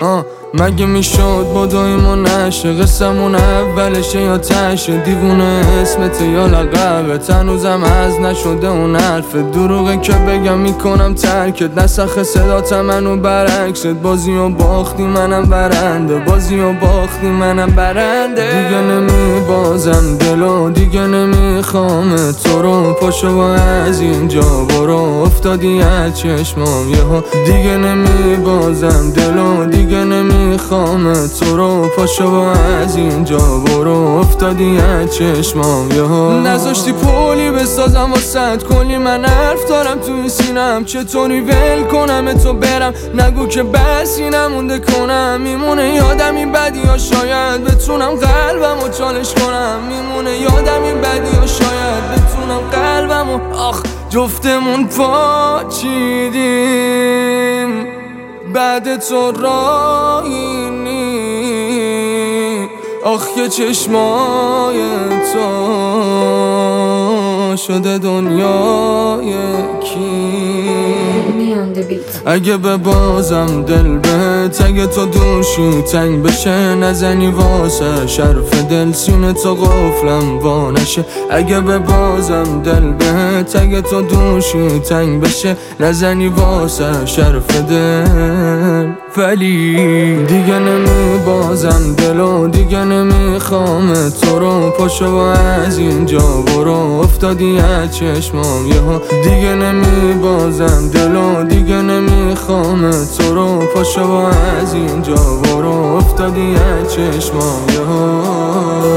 مگه میشد بدوی ما نشه قصمون اولشه یا تشه دیوونه اسمت یا لقبت هنوزم از نشده اون حرفت دروغه که بگم میکنم ترکت نسخ صدات منو برعکست بازی و باختی منم برنده بازی و باختی منم برنده دیگه نمیبازم دلو دیگه نمیخوام تو رو پاشو و از اینجا برو افتادی از چشمام یهو دیگه نمیبازم دلو دیگه نمیخوام تو رو پاشو و از اینجا برو افتادی از چشمام یهو نذاشتی پولی بسازم واسد کلی من حرف دارم تو این سینم چطوری ول کنم تو برم نگو که بسی نمونده کنم میمونه یادم این بدی ها شاید بتونم قلبمو چالش کنم میمونه یادم این بدی ها شاید بتونم قلبمو جفتمون پاچیدیم بعد تو راهی نی که چشمای تو شده دنیای کی اگه ببازم دل بهت اگه تو دوشی تنگ بشه نزنی واسه شرف دل سینه تو قفلم وانشه اگه ببازم دل بهت اگه تو دوشی تنگ بشه نزنی واسه شرف دل ولی دیگه نمیبازم دلو دیگه نمیخوام تو رو پاشو و از اینجا برو افتادی از چشمام یهو دیگه نمیبازم دلو دیگه نمیخوام تو رو پاشو و از اینجا برو افتادی از چشمام یهو